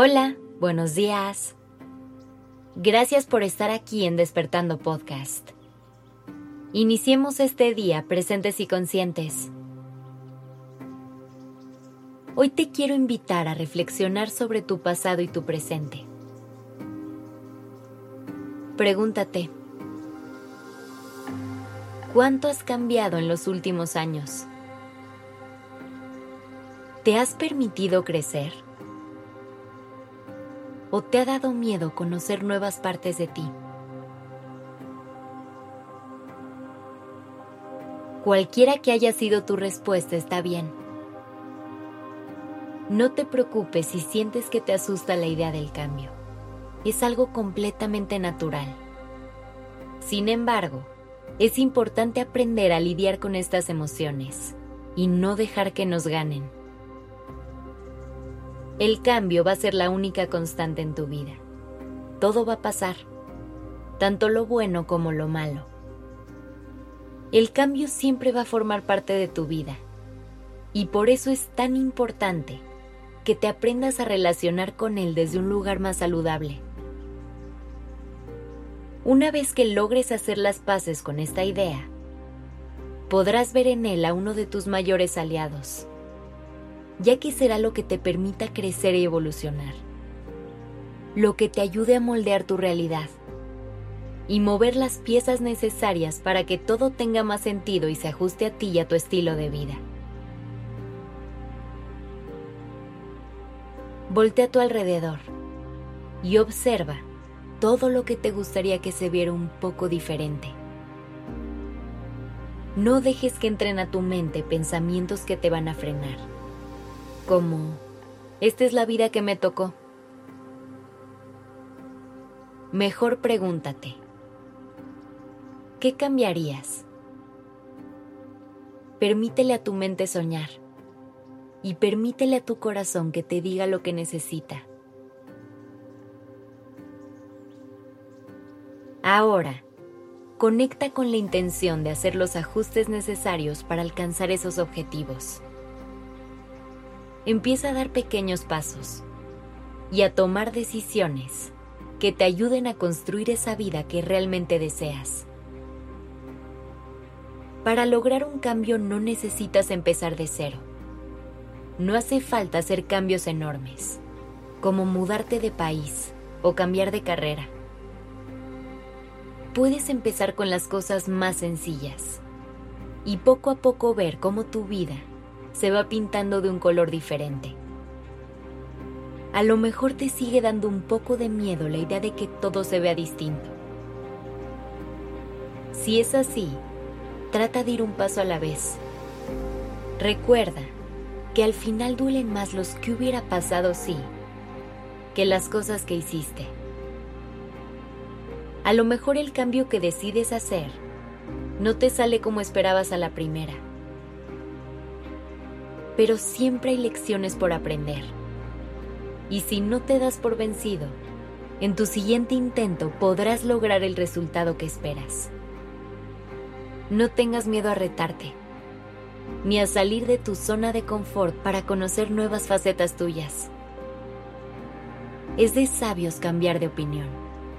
Hola, buenos días. Gracias por estar aquí en Despertando Podcast. Iniciemos este día presentes y conscientes. Hoy te quiero invitar a reflexionar sobre tu pasado y tu presente. Pregúntate, ¿cuánto has cambiado en los últimos años? ¿Te has permitido crecer? ¿O te ha dado miedo conocer nuevas partes de ti? Cualquiera que haya sido tu respuesta está bien. No te preocupes si sientes que te asusta la idea del cambio. Es algo completamente natural. Sin embargo, es importante aprender a lidiar con estas emociones y no dejar que nos ganen. El cambio va a ser la única constante en tu vida. Todo va a pasar, tanto lo bueno como lo malo. El cambio siempre va a formar parte de tu vida, y por eso es tan importante que te aprendas a relacionar con él desde un lugar más saludable. Una vez que logres hacer las paces con esta idea, podrás ver en él a uno de tus mayores aliados, ya que será lo que te permita crecer y evolucionar, lo que te ayude a moldear tu realidad y mover las piezas necesarias para que todo tenga más sentido y se ajuste a ti y a tu estilo de vida. Voltea a tu alrededor y observa todo lo que te gustaría que se viera un poco diferente. No dejes que entren a tu mente pensamientos que te van a frenar, como, esta es la vida que me tocó. Mejor pregúntate, ¿qué cambiarías? Permítele a tu mente soñar y permítele a tu corazón que te diga lo que necesita. Ahora, conecta con la intención de hacer los ajustes necesarios para alcanzar esos objetivos. Empieza a dar pequeños pasos y a tomar decisiones que te ayuden a construir esa vida que realmente deseas. Para lograr un cambio no necesitas empezar de cero. No hace falta hacer cambios enormes, como mudarte de país o cambiar de carrera. Puedes empezar con las cosas más sencillas y poco a poco ver cómo tu vida se va pintando de un color diferente. A lo mejor te sigue dando un poco de miedo la idea de que todo se vea distinto. Si es así, trata de ir un paso a la vez. Recuerda que al final duelen más los que hubiera pasado si que las cosas que hiciste. A lo mejor el cambio que decides hacer no te sale como esperabas a la primera, pero siempre hay lecciones por aprender. Y si no te das por vencido, en tu siguiente intento podrás lograr el resultado que esperas. No tengas miedo a retarte, ni a salir de tu zona de confort para conocer nuevas facetas tuyas. Es de sabios cambiar de opinión.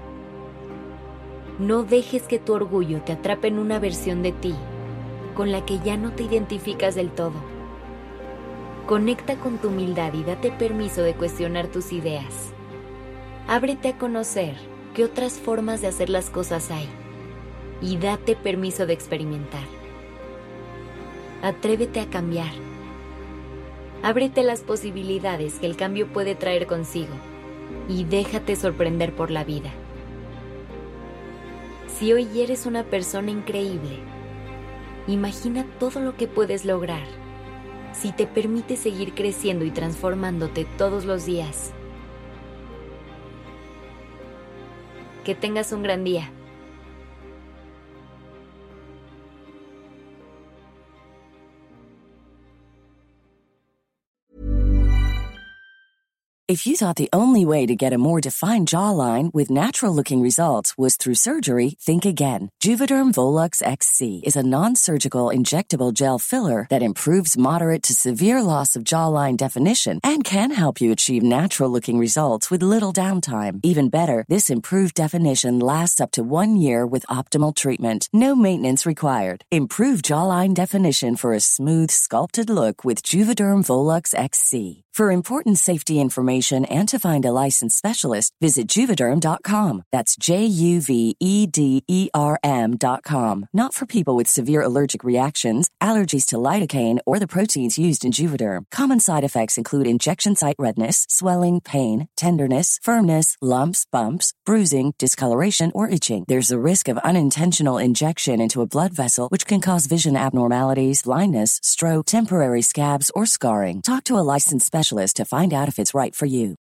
No dejes que tu orgullo te atrape en una versión de ti con la que ya no te identificas del todo. Conecta con tu humildad y date permiso de cuestionar tus ideas. Ábrete a conocer qué otras formas de hacer las cosas hay y date permiso de experimentar. Atrévete a cambiar. Ábrete a las posibilidades que el cambio puede traer consigo y déjate sorprender por la vida. Si hoy eres una persona increíble, imagina todo lo que puedes lograr si te permites seguir creciendo y transformándote todos los días. Que tengas un gran día. If you thought the only way to get a more defined jawline with natural-looking results was through surgery, think again. Juvederm Volux XC is a non-surgical injectable gel filler that improves moderate to severe loss of jawline definition and can help you achieve natural-looking results with little downtime. Even better, this improved definition lasts up to 1 year with optimal treatment. No maintenance required. Improve jawline definition for a smooth, sculpted look with Juvederm Volux XC. For important safety information and to find a licensed specialist, visit Juvederm.com. That's JUVEDERM.com. Not for people with severe allergic reactions, allergies to lidocaine, or the proteins used in Juvederm. Common side effects include injection site redness, swelling, pain, tenderness, firmness, lumps, bumps, bruising, discoloration, or itching. There's a risk of unintentional injection into a blood vessel, which can cause vision abnormalities, blindness, stroke, temporary scabs, or scarring. Talk to a licensed specialist to find out if it's right for you.